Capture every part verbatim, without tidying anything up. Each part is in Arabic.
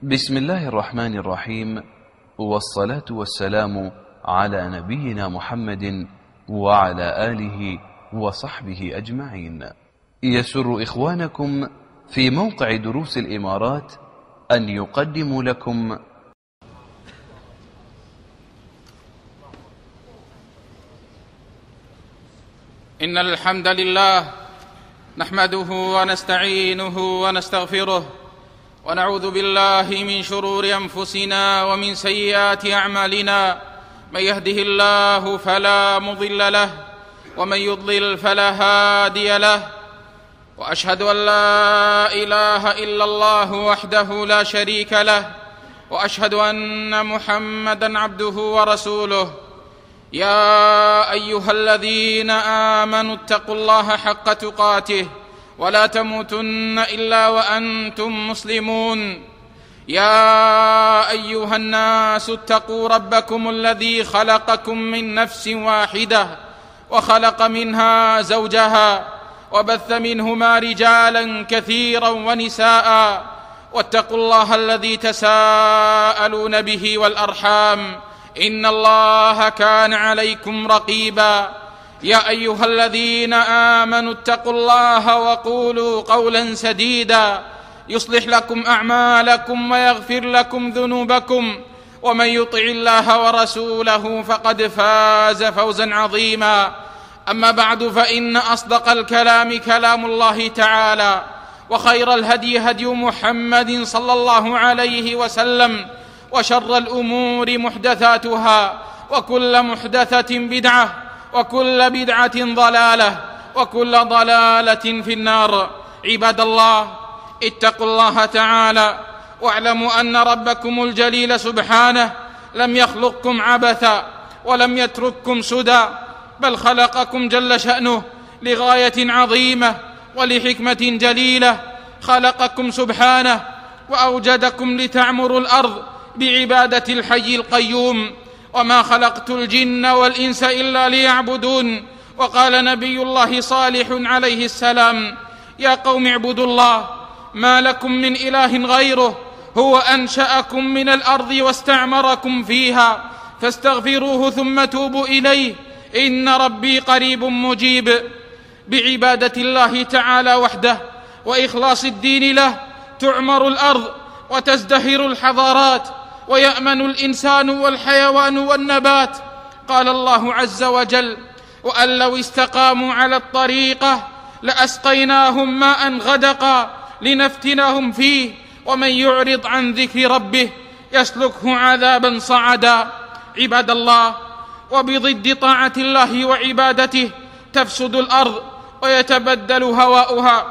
بسم الله الرحمن الرحيم، والصلاة والسلام على نبينا محمد وعلى آله وصحبه أجمعين. يسر إخوانكم في موقع دروس الإمارات أن يقدموا لكم إن الحمد لله نحمده ونستعينه ونستغفره ونعوذ بالله من شرور أنفسنا ومن سيئات أعمالنا. من يهده الله فلا مضل له ومن يضلل فلا هادي له، وأشهد أن لا إله إلا الله وحده لا شريك له، وأشهد أن محمدًا عبده ورسوله. يا أيها الذين آمنوا اتقوا الله حق تقاته ولا تموتن إلا وأنتم مسلمون. يا أيها الناس اتقوا ربكم الذي خلقكم من نفس واحدة وخلق منها زوجها وبث منهما رجالا كثيرا ونساء، واتقوا الله الذي تساءلون به والأرحام إن الله كان عليكم رقيبا. يا أيها الذين آمنوا اتقوا الله وقولوا قولا سديدا يصلح لكم أعمالكم ويغفر لكم ذنوبكم، ومن يطع الله ورسوله فقد فاز فوزا عظيما. أما بعد، فإن أصدق الكلام كلام الله تعالى، وخير الهدي هدي محمد صلى الله عليه وسلم، وشر الأمور محدثاتها، وكل محدثة بدعة، وكل بدعة ضلالة، وكل ضلالة في النار. عباد الله، اتقوا الله تعالى واعلموا أن ربكم الجليل سبحانه لم يخلقكم عبثا ولم يترككم سدى، بل خلقكم جل شأنه لغاية عظيمة ولحكمة جليلة. خلقكم سبحانه وأوجدكم لتعمروا الأرض بعبادة الحي القيوم، وما خلقت الجن والإنس إلا ليعبدون. وقال نبي الله صالح عليه السلام: يا قوم اعبدوا الله ما لكم من إله غيره، هو أنشأكم من الأرض واستعمركم فيها، فاستغفروه ثم توبوا إليه إن ربي قريب مجيب. بعبادة الله تعالى وحده وإخلاص الدين له تعمر الأرض وتزدهر الحضارات، ويأمن الإنسان والحيوان والنبات. قال الله عز وجل: وأن لو استقاموا على الطريقة لأسقيناهم ماء غدقا لنفتنهم فيه، ومن يعرض عن ذكر ربه يسلكه عذابا صعدا. عباد الله، وبضد طاعة الله وعبادته تفسد الأرض ويتبدل هواؤها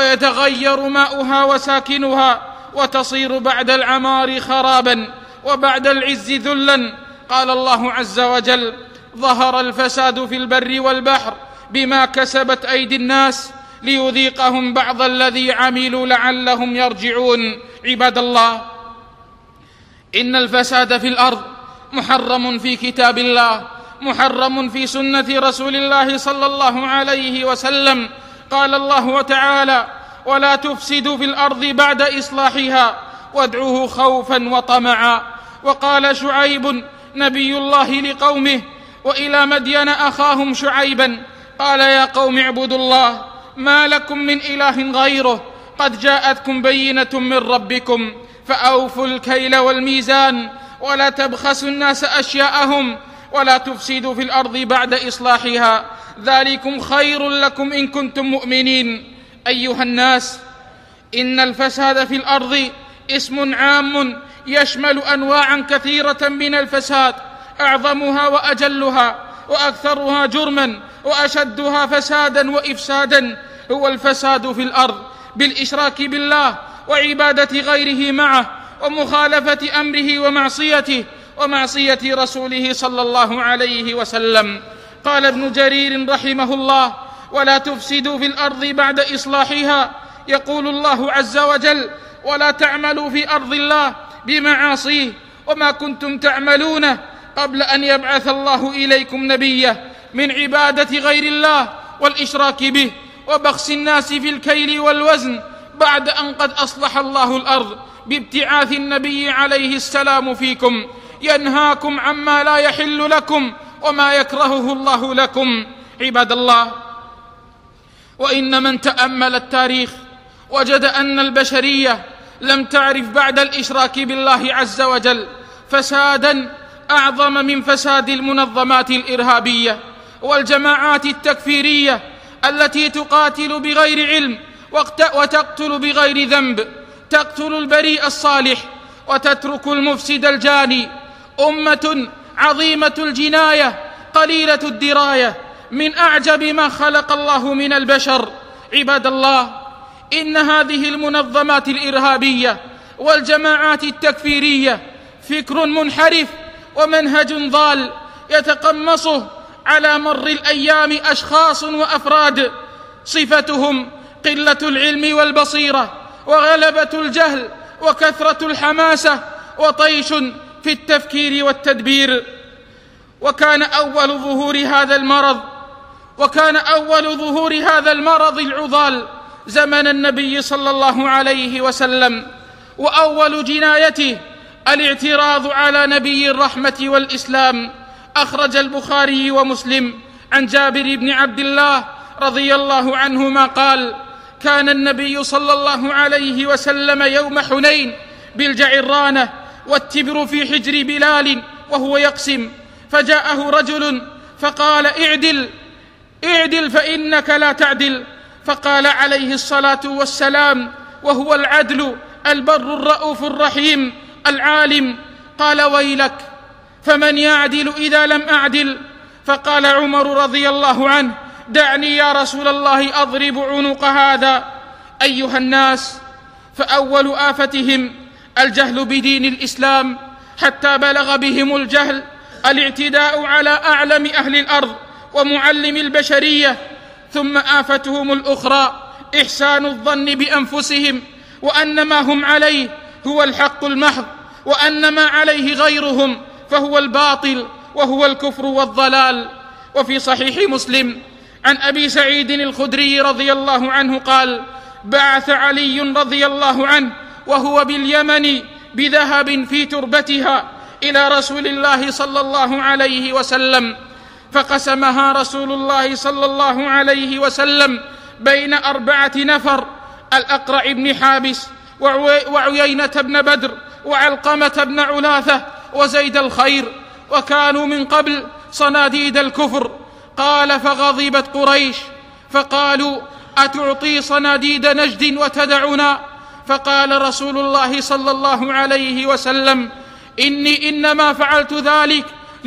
ويتغير ماؤها وساكنها، وتصير بعد العمار خرابا وبعد العز ذلا. قال الله عز وجل: ظهر الفساد في البر والبحر بما كسبت أيدي الناس ليذيقهم بعض الذي عملوا لعلهم يرجعون. عباد الله، إن الفساد في الأرض محرم في كتاب الله، محرم في سنة رسول الله صلى الله عليه وسلم. قال الله تعالى: ولا تفسدوا في الأرض بعد إصلاحها وادعوه خوفا وطمعا. وقال شعيب نبي الله لقومه: وإلى مدين أخاهم شعيبا قال: يا قوم اعبدوا الله ما لكم من إله غيره، قد جاءتكم بينة من ربكم، فأوفوا الكيل والميزان ولا تبخسوا الناس أشياءهم ولا تفسدوا في الأرض بعد إصلاحها، ذلكم خير لكم إن كنتم مؤمنين. أيها الناس، إن الفساد في الأرض اسم عام يشمل أنواعا كثيرة من الفساد، أعظمها وأجلها وأكثرها جرما وأشدها فسادا وإفسادا هو الفساد في الأرض بالإشراك بالله وعبادة غيره معه، ومخالفة أمره ومعصيته ومعصية رسوله صلى الله عليه وسلم. قال ابن جرير رحمه الله: ولا تفسدوا في الأرض بعد إصلاحها. يقول الله عز وجل: ولا تعملوا في أرض الله بمعاصيه وما كنتم تعملونه قبل أن يبعث الله إليكم نبيا من عبادة غير الله والإشراك به وبخس الناس في الكيل والوزن بعد أن قد أصلح الله الأرض بابتعاث النبي عليه السلام فيكم، ينهاكم عما لا يحل لكم وما يكرهه الله لكم. عباد الله، وإن من تأمل التاريخ وجد أن البشرية لم تعرف بعد الإشراك بالله عز وجل فسادا أعظم من فساد المنظمات الإرهابية والجماعات التكفيرية التي تقاتل بغير علم وتقتل بغير ذنب، تقتل البريء الصالح وتترك المفسد الجاني. أمة عظيمة الجناية قليلة الدراية، من أعجب ما خلق الله من البشر. عباد الله، إن هذه المنظمات الإرهابية والجماعات التكفيرية فكر منحرف ومنهج ضال يتقمصه على مر الأيام أشخاص وأفراد صفتهم قلة العلم والبصيرة وغلبة الجهل وكثرة الحماسة وطيش في التفكير والتدبير. وكان أول ظهور هذا المرض وكان أول ظهور هذا المرض العضال زمن النبي صلى الله عليه وسلم، وأول جنايته الاعتراض على نبي الرحمة والإسلام. أخرج البخاري ومسلم عن جابر بن عبد الله رضي الله عنهما قال: كان النبي صلى الله عليه وسلم يوم حنين بالجعرانة والتبر في حجر بلال وهو يقسم، فجاءه رجل فقال: اعدل اعدل فإنك لا تعدل. فقال عليه الصلاة والسلام، وهو العدل البر الرؤوف الرحيم العالم: قال: ويلك، فمن يعدل إذا لم أعدل؟ فقال عمر رضي الله عنه: دعني يا رسول الله أضرب عنق هذا. أيها الناس، فأول آفتهم الجهل بدين الإسلام، حتى بلغ بهم الجهل الاعتداء على أعلم أهل الأرض ومعلم البشرية. ثم آفتهم الأخرى إحسان الظن بأنفسهم، وأن ما هم عليه هو الحق المحض، وأن ما عليه غيرهم فهو الباطل وهو الكفر والضلال. وفي صحيح مسلم عن أبي سعيد الخدري رضي الله عنه قال: بعث علي رضي الله عنه وهو باليمن بذهب في تربتها إلى رسول الله صلى الله عليه وسلم، فقسمها رسول الله صلى الله عليه وسلم بين أربعة نفر: الأقرع بن حابس وعيينة بن بدر وعلقمة بن علاثة وزيد الخير، وكانوا من قبل صناديد الكفر. قال: فغضبت قريش فقالوا: أتعطي صناديد نجد وتدعنا؟ فقال رسول الله صلى الله عليه وسلم: إني إنما فعلت ذلك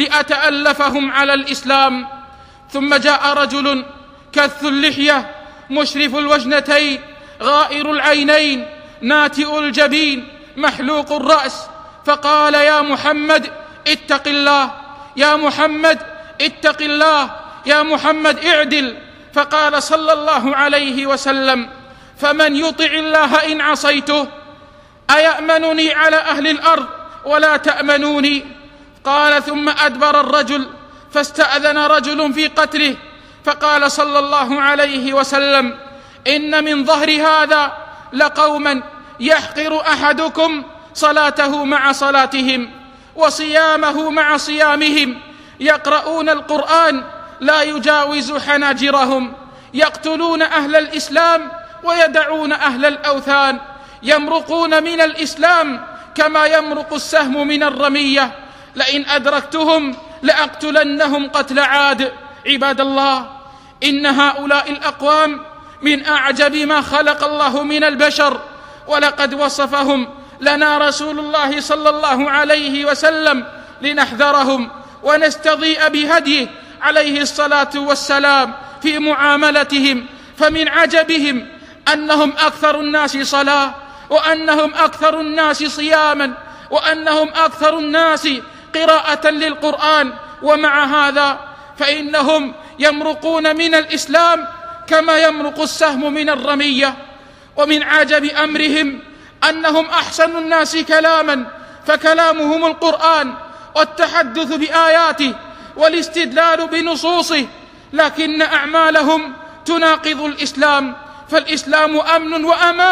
لأتألفهم على الإسلام. ثم جاء رجل كث اللحية مشرف الوجنتين غائر العينين ناتئ الجبين محلوق الرأس، فقال: يا محمد اتق الله، يا محمد اتق الله، يا محمد اعدل. فقال صلى الله عليه وسلم: فمن يطع الله إن عصيته أيأمنني على أهل الأرض ولا تأمنوني؟ قال: ثم أدبر الرجل فاستأذن رجل في قتله، فقال صلى الله عليه وسلم: إن من ظهر هذا لقوما يحقر أحدكم صلاته مع صلاتهم وصيامه مع صيامهم، يقرؤون القرآن لا يجاوز حناجرهم، يقتلون أهل الإسلام ويدعون أهل الأوثان، يمرقون من الإسلام كما يمرق السهم من الرمية، لئن أدركتهم لأقتلنهم قتل عاد. عباد الله، إن هؤلاء الأقوام من أعجب ما خلق الله من البشر، ولقد وصفهم لنا رسول الله صلى الله عليه وسلم لنحذرهم ونستضيء بهديه عليه الصلاة والسلام في معاملتهم. فمن عجبهم أنهم أكثر الناس صلاة، وأنهم أكثر الناس صياما، وأنهم أكثر الناس قراءة للقرآن، ومع هذا فإنهم يمرقون من الإسلام كما يمرق السهم من الرمية. ومن عجب أمرهم أنهم أحسن الناس كلاما، فكلامهم القرآن والتحدث بآياته والاستدلال بنصوصه، لكن أعمالهم تناقض الإسلام، فالإسلام أمن وأمان،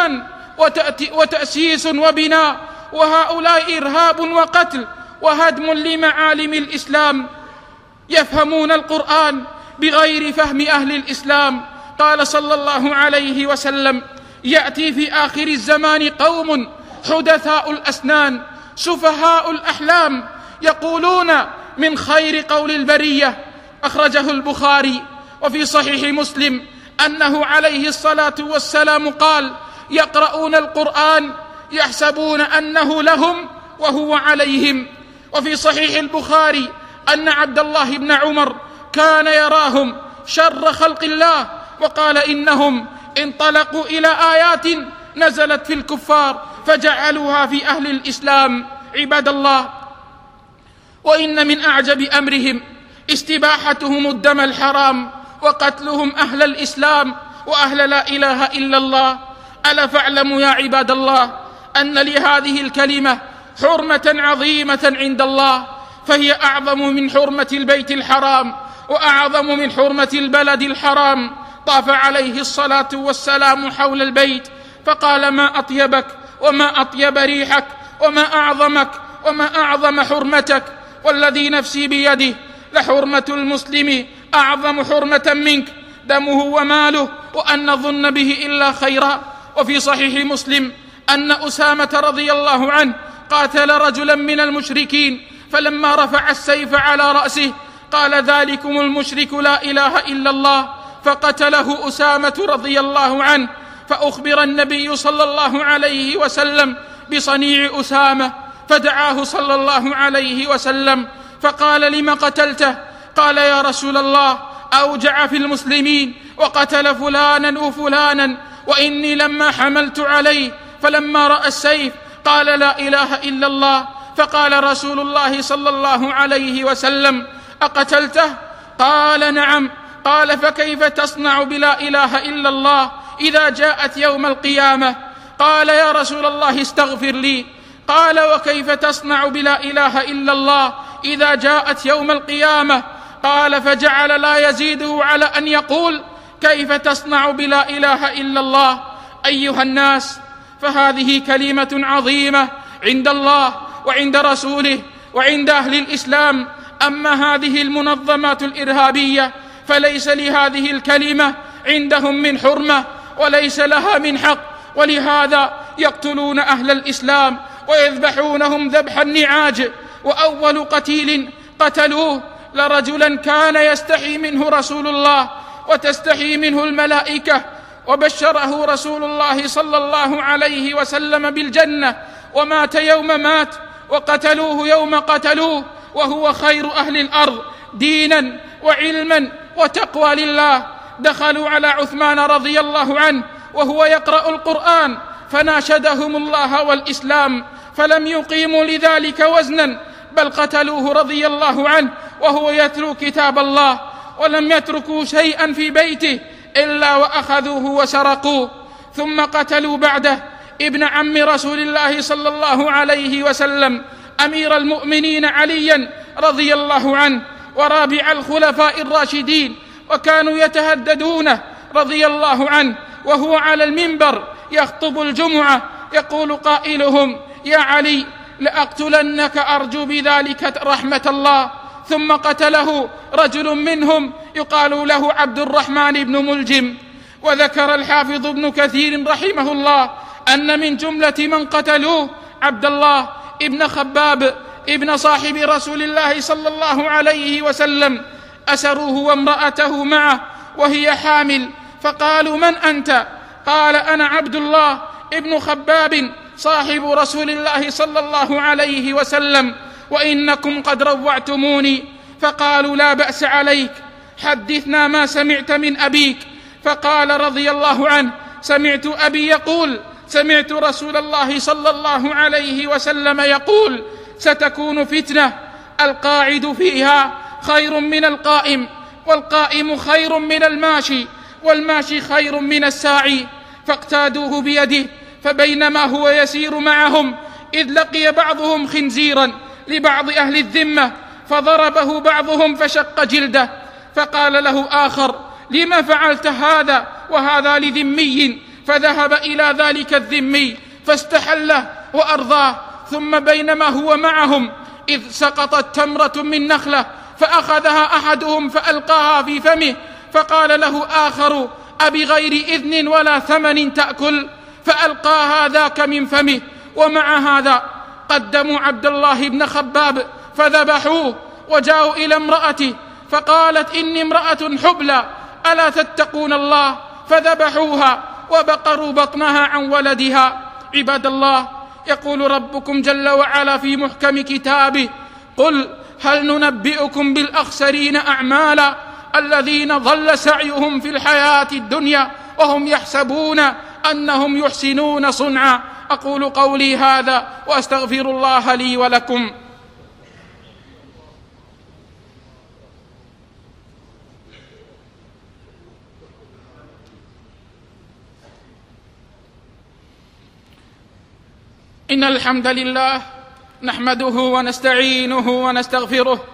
وتأسيس وبناء، وهؤلاء إرهاب وقتل وهدم لمعالم الإسلام. يفهمون القرآن بغير فهم أهل الإسلام. قال صلى الله عليه وسلم: يأتي في آخر الزمان قوم حدثاء الأسنان سفهاء الأحلام يقولون من خير قول البرية. أخرجه البخاري. وفي صحيح مسلم أنه عليه الصلاة والسلام قال: يقرؤون القرآن يحسبون أنه لهم وهو عليهم. وفي صحيح البخاري أن عبد الله بن عمر كان يراهم شر خلق الله، وقال: إنهم انطلقوا إلى آيات نزلت في الكفار فجعلوها في أهل الإسلام. عباد الله، وإن من أعجب أمرهم استباحتهم الدم الحرام وقتلهم أهل الإسلام وأهل لا إله إلا الله. ألا فاعلموا يا عباد الله أن لهذه الكلمة حرمة عظيمة عند الله، فهي أعظم من حرمة البيت الحرام وأعظم من حرمة البلد الحرام. طاف عليه الصلاة والسلام حول البيت فقال: ما أطيبك وما أطيب ريحك وما أعظمك وما أعظم حرمتك، والذي نفسي بيده لحرمة المسلم أعظم حرمة منك، دمه وماله، وأن نظن به إلا خيرا. وفي صحيح مسلم أن أسامة رضي الله عنه قاتل رجلا من المشركين، فلما رفع السيف على رأسه قال: ذلكم المشرك لا إله إلا الله، فقتله أسامة رضي الله عنه. فأخبر النبي صلى الله عليه وسلم بصنيع أسامة، فدعاه صلى الله عليه وسلم فقال: لم قتلته؟ قال: يا رسول الله، أوجع في المسلمين وقتل فلانا وفلانا، وإني لما حملت عليه فلما رأى السيف قال: لا إله إلا الله. فقال رسول الله صلى الله عليه وسلم: أقتلته؟ قال: نعم. قال: فكيف تصنع بلا إله إلا الله إذا جاءت يوم القيامة؟ قال: يا رسول الله استغفر لي. قال: وكيف تصنع بلا إله إلا الله إذا جاءت يوم القيامة؟ قال: فجعل لا يزيده على أن يقول: كيف تصنع بلا إله إلا الله؟ أيها الناس، فهذه كلمة عظيمة عند الله وعند رسوله وعند أهل الإسلام. أما هذه المنظمات الإرهابية فليس لهذه الكلمة عندهم من حرمة وليس لها من حق، ولهذا يقتلون أهل الإسلام ويذبحونهم ذبح النعاج. وأول قتيل قتلوه لرجلا كان يستحي منه رسول الله وتستحي منه الملائكة، وبشره رسول الله صلى الله عليه وسلم بالجنة، ومات يوم مات، وقتلوه يوم قتلوه، وهو خير أهل الأرض دينا وعلما وتقوى لله. دخلوا على عثمان رضي الله عنه وهو يقرأ القرآن فناشدهم الله والإسلام، فلم يقيموا لذلك وزنا، بل قتلوه رضي الله عنه وهو يتلو كتاب الله، ولم يتركوا شيئا في بيته إلا وأخذوه وسرقوه. ثم قتلوا بعده ابن عم رسول الله صلى الله عليه وسلم أمير المؤمنين عليا رضي الله عنه ورابع الخلفاء الراشدين، وكانوا يتهددونه رضي الله عنه وهو على المنبر يخطب الجمعة يقول قائلهم: يا علي لأقتلنك أرجو بذلك رحمة الله. ثم قتله رجل منهم يقال له عبد الرحمن بن ملجم. وذكر الحافظ ابن كثير رحمه الله أن من جملة من قتلوه عبد الله ابن خباب ابن صاحب رسول الله صلى الله عليه وسلم، أسروه وامرأته معه وهي حامل، فقالوا: من أنت؟ قال: أنا عبد الله ابن خباب صاحب رسول الله صلى الله عليه وسلم، وإنكم قد روعتموني. فقالوا: لا بأس عليك، حدثنا ما سمعت من أبيك. فقال رضي الله عنه: سمعت أبي يقول: سمعت رسول الله صلى الله عليه وسلم يقول: ستكون فتنة القاعد فيها خير من القائم، والقائم خير من الماشي، والماشي خير من الساعي. فاقتادوه بيده، فبينما هو يسير معهم إذ لقي بعضهم خنزيرا لبعض أهل الذمة، فضربه بعضهم فشق جلده. فقال له آخر: لما فعلت هذا وهذا لذمي؟ فذهب إلى ذلك الذمي فاستحله وأرضاه. ثم بينما هو معهم إذ سقطت تمرة من نخلة فأخذها أحدهم فألقاها في فمه، فقال له آخر: أبغير إذن ولا ثمن تأكل؟ فألقاها ذاك من فمه. ومع هذا قدموا عبد الله بن خباب فذبحوه، وجاءوا إلى امرأته فقالت: إني امرأة حبلى ألا تتقون الله؟ فذبحوها وبقروا بطنها عن ولدها. عباد الله، يقول ربكم جل وعلا في محكم كتابه: قل هل ننبئكم بالأخسرين أعمالا الذين ضل سعيهم في الحياة الدنيا وهم يحسبون أنهم يحسنون صنعا. أقول قولي هذا وأستغفر الله لي ولكم. إن الحمد لله نحمده ونستعينه ونستغفره،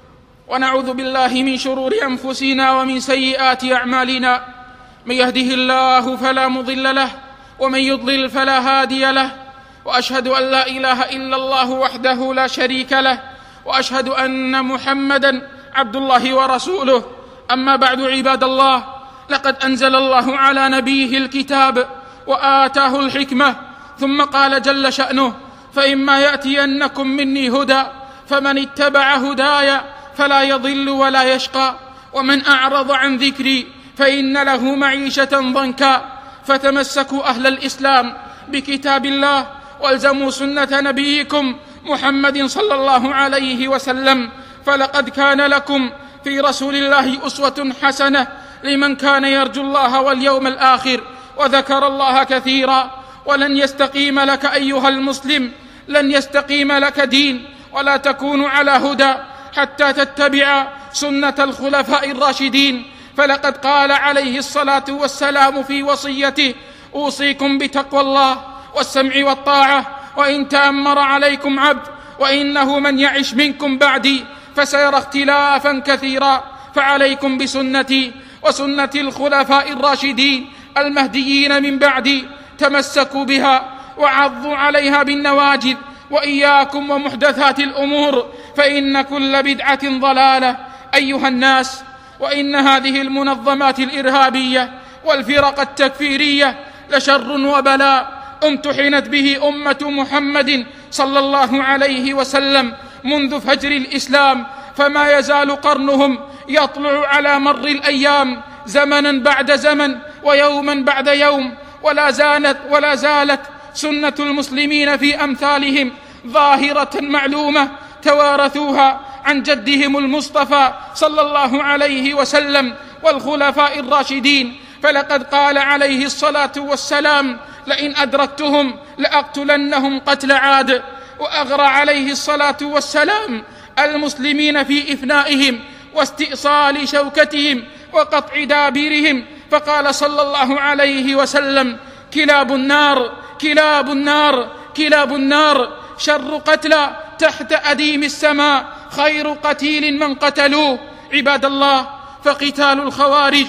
ونعوذ بالله من شرور أنفسنا ومن سيئات أعمالنا. من يهده الله فلا مضل له، ومن يضلل فلا هادي له، وأشهد أن لا إله إلا الله وحده لا شريك له، وأشهد أن محمدًا عبد الله ورسوله. أما بعد، عباد الله، لقد أنزل الله على نبيه الكتاب وآتاه الحكمة، ثم قال جل شأنه: فإما يأتينكم مني هدى فمن اتبع هداي فلا يضل ولا يشقى، ومن أعرض عن ذكري فإن له معيشة ضنكا. فتمسكوا أهل الإسلام بكتاب الله، والزموا سنة نبيكم محمد صلى الله عليه وسلم، فلقد كان لكم في رسول الله أسوة حسنة لمن كان يرجو الله واليوم الآخر وذكر الله كثيرا. ولن يستقيم لك أيها المسلم، لن يستقيم لك دين ولا تكون على هدى حتى تتبع سنة الخلفاء الراشدين. فلقد قال عليه الصلاة والسلام في وصيته: أوصيكم بتقوى الله والسمع والطاعة وإن تأمر عليكم عبد، وإنه من يعش منكم بعدي فسيرى اختلافا كثيرا، فعليكم بسنتي وسنة الخلفاء الراشدين المهديين من بعدي، تمسكوا بها وعضوا عليها بالنواجذ، وإياكم ومحدثات الأمور فإن كل بدعة ضلالة. أيها الناس، وإن هذه المنظمات الإرهابية والفرق التكفيرية لشر وبلاء امتحنت به أمة محمد صلى الله عليه وسلم منذ فجر الإسلام، فما يزال قرنهم يطلع على مر الأيام زمنا بعد زمن ويوما بعد يوم، ولا زالت, ولا زالت سنة المسلمين في أمثالهم ظاهرة معلومة توارثوها عن جدهم المصطفى صلى الله عليه وسلم والخلفاء الراشدين. فلقد قال عليه الصلاة والسلام: لئن أدركتهم لأقتلنهم قتل عاد. وأغرى عليه الصلاة والسلام المسلمين في إفنائهم واستئصال شوكتهم وقطع دابرهم، فقال صلى الله عليه وسلم: كلاب النار كلاب النار كلاب النار شر قتلى تحت أديم السماء خير قتيل من قتلوه. عباد الله، فقتال الخوارج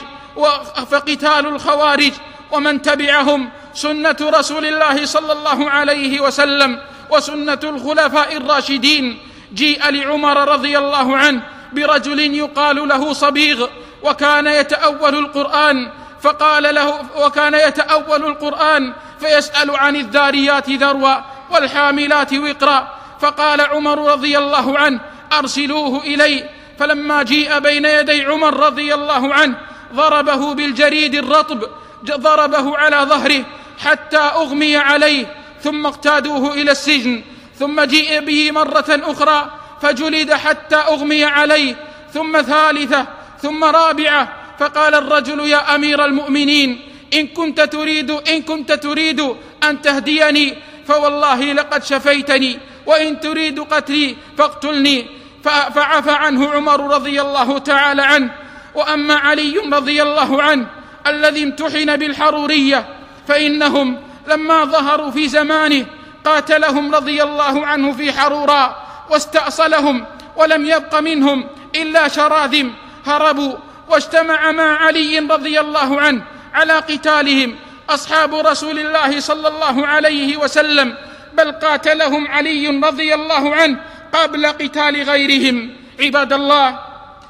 فقتال الخوارج ومن تبعهم سنة رسول الله صلى الله عليه وسلم وسنة الخلفاء الراشدين. جيء لعمر رضي الله عنه برجل يقال له صبيغ، وكان يتأول القرآن فقال له وكان يتأول القرآن فيسأل عن الذاريات ذروا والحاملات وقرا، فقال عمر رضي الله عنه: أرسلوه إلي. فلما جيء بين يدي عمر رضي الله عنه ضربه بالجريد الرطب، ضربه على ظهره حتى أغمي عليه، ثم اقتادوه إلى السجن، ثم جيء به مرة أخرى فجلد حتى أغمي عليه، ثم ثالثة، ثم رابعة. فقال الرجل: يا أمير المؤمنين، إن كنت تريد إن كنت تريد أن تهديني فوالله لقد شفيتني، وإن تريد قتلي فاقتلني. فعفى عنه عمر رضي الله تعالى عنه. وأما علي رضي الله عنه الذي امتحن بالحرورية، فإنهم لما ظهروا في زمانه قاتلهم رضي الله عنه في حروراء واستأصلهم، ولم يبق منهم إلا شراذم هربوا، واجتمع مع علي رضي الله عنه على قتالهم أصحاب رسول الله صلى الله عليه وسلم، بل قاتلهم علي رضي الله عنه قبل قتال غيرهم. عباد الله،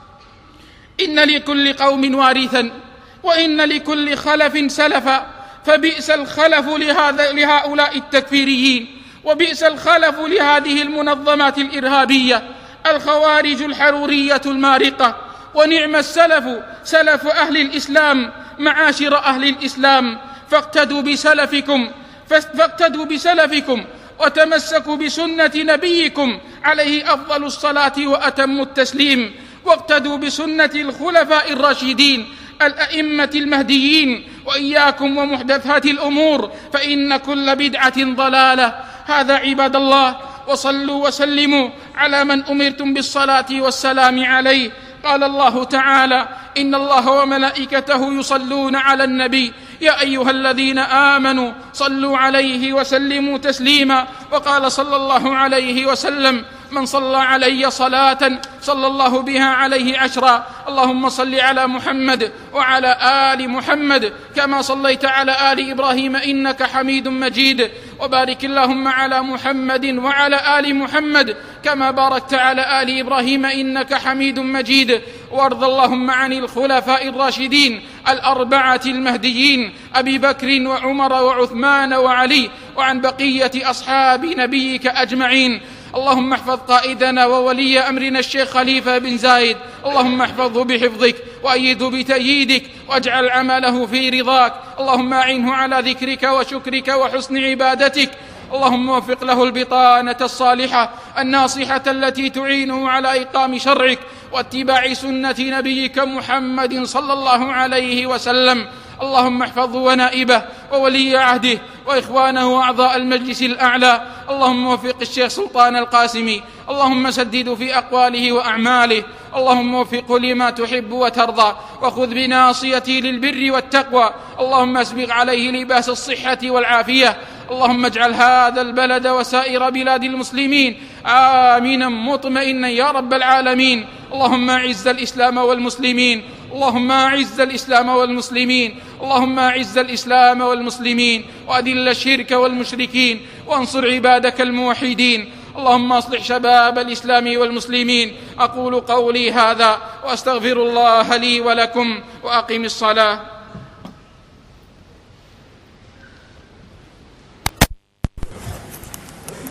إن لكل قوم وارثا وإن لكل خلف سلفا، فبئس الخلف لهذا لهؤلاء التكفيريين، وبئس الخلف لهذه المنظمات الإرهابية الخوارج الحرورية المارقة، ونعم السلف سلف أهل الإسلام معاشر أهل الإسلام. فاقتدوا بسلفكم فاقتدوا بسلفكم وتمسكوا بسنة نبيكم عليه أفضل الصلاة وأتم التسليم، واقتدوا بسنة الخلفاء الراشدين الأئمة المهديين، وإياكم ومحدثات الأمور فإن كل بدعة ضلالة. هذا عباد الله، وصلوا وسلموا على من أمرتم بالصلاة والسلام عليه. قال الله تعالى: إن الله وملائكته يصلون على النبي يا أيها الذين آمنوا صلوا عليه وسلموا تسليما. وقال صلى الله عليه وسلم: من صلى علي صلاة صلى الله بها عليه عشرا. اللهم صل على محمد وعلى آل محمد كما صليت على آل إبراهيم إنك حميد مجيد، وبارك اللهم على محمد وعلى آل محمد كما باركت على آل إبراهيم إنك حميد مجيد. وارض اللهم عن الخلفاء الراشدين الأربعة المهديين أبي بكر وعمر وعثمان وعلي، وعن بقية أصحاب نبيك أجمعين. اللهم احفظ قائدنا وولي أمرنا الشيخ خليفة بن زايد، اللهم احفظه بحفظك وأيده بتأييدك واجعل عمله في رضاك. اللهم أعنه على ذكرك وشكرك وحسن عبادتك. اللهم وفق له البطانة الصالحة الناصحة التي تعينه على إقام شرعك واتباع سنة نبيك محمد صلى الله عليه وسلم. اللهم احفظه ونائبه وولي عهده وإخوانه وأعضاء المجلس الأعلى. اللهم وفق الشيخ سلطان القاسمي، اللهم سدده في أقواله وأعماله، اللهم وفقه لما تحب وترضى، وخذ بناصيته للبر والتقوى. اللهم اسبغ عليه لباس الصحة والعافية. اللهم اجعل هذا البلد وسائر بلاد المسلمين آمنا مطمئنا يا رب العالمين. اللهم أعز الإسلام والمسلمين، اللهم أعز الإسلام والمسلمين، اللهم أعز الإسلام والمسلمين، وأذل الشرك والمشركين، وانصر عبادك الموحدين. اللهم أصلح شباب الإسلام والمسلمين. أقول قولي هذا وأستغفر الله لي ولكم، وأقم الصلاة.